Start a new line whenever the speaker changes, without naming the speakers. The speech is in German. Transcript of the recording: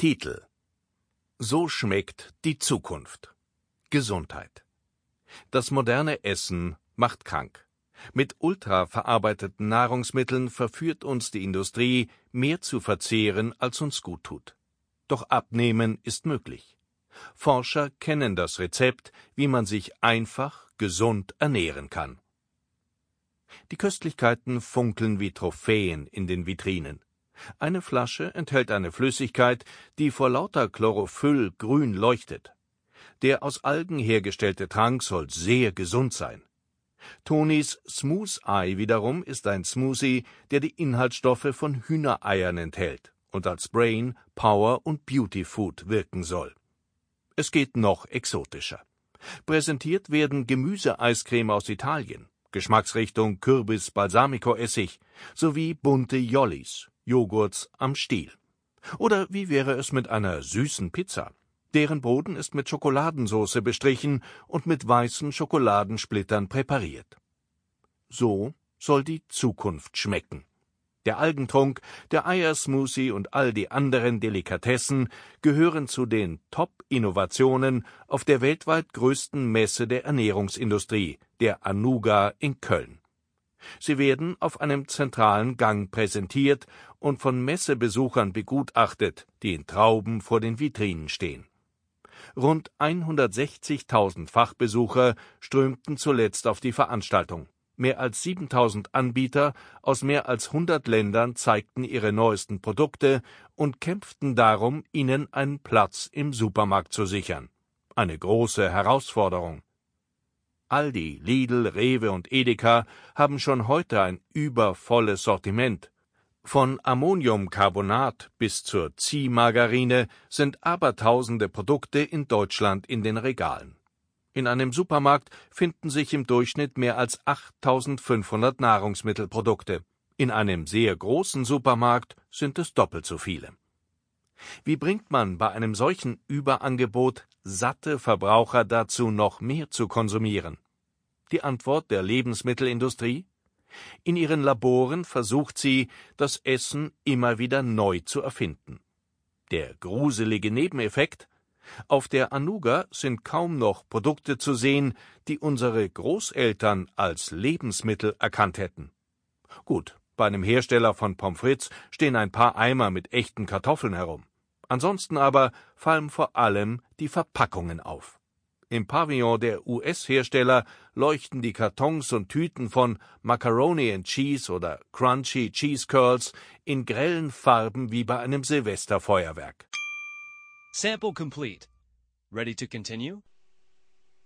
Titel: So schmeckt die Zukunft. Gesundheit. Das moderne Essen macht krank. Mit ultraverarbeiteten Nahrungsmitteln verführt uns die Industrie, mehr zu verzehren, als uns gut tut. Doch abnehmen ist möglich. Forscher kennen das Rezept, wie man sich einfach gesund ernähren kann. Die Köstlichkeiten funkeln wie Trophäen in den Vitrinen. Eine Flasche enthält eine Flüssigkeit, die vor lauter Chlorophyll grün leuchtet. Der aus Algen hergestellte Trank soll sehr gesund sein. Tonys Smooth Eye wiederum ist ein Smoothie, der die Inhaltsstoffe von Hühnereiern enthält und als Brain, Power und Beauty Food wirken soll. Es geht noch exotischer. Präsentiert werden Gemüseeiscreme aus Italien, Geschmacksrichtung Kürbis-Balsamico-Essig sowie bunte Jollis, Joghurts am Stiel. Oder wie wäre es mit einer süßen Pizza? Deren Boden ist mit Schokoladensauce bestrichen und mit weißen Schokoladensplittern präpariert. So soll die Zukunft schmecken. Der Algentrunk, der Eiersmoothie und all die anderen Delikatessen gehören zu den Top-Innovationen auf der weltweit größten Messe der Ernährungsindustrie, der Anuga in Köln. Sie werden auf einem zentralen Gang präsentiert und von Messebesuchern begutachtet, die in Trauben vor den Vitrinen stehen. Rund 160.000 Fachbesucher strömten zuletzt auf die Veranstaltung. Mehr als 7.000 Anbieter aus mehr als 100 Ländern zeigten ihre neuesten Produkte und kämpften darum, ihnen einen Platz im Supermarkt zu sichern. Eine große Herausforderung. Aldi, Lidl, Rewe und Edeka haben schon heute ein übervolles Sortiment. Von Ammoniumcarbonat bis zur Ziehmargarine sind abertausende Produkte in Deutschland in den Regalen. In einem Supermarkt finden sich im Durchschnitt mehr als 8.500 Nahrungsmittelprodukte. In einem sehr großen Supermarkt sind es doppelt so viele. Wie bringt man bei einem solchen Überangebot satte Verbraucher dazu, noch mehr zu konsumieren? Die Antwort der Lebensmittelindustrie? In ihren Laboren versucht sie, das Essen immer wieder neu zu erfinden. Der gruselige Nebeneffekt? Auf der Anuga sind kaum noch Produkte zu sehen, die unsere Großeltern als Lebensmittel erkannt hätten. Gut, bei einem Hersteller von Pommes frites stehen ein paar Eimer mit echten Kartoffeln herum. Ansonsten aber fallen vor allem die Verpackungen auf. Im Pavillon der US-Hersteller leuchten die Kartons und Tüten von Macaroni and Cheese oder Crunchy Cheese Curls in grellen Farben wie bei einem Silvesterfeuerwerk.
Sample complete. Ready to continue?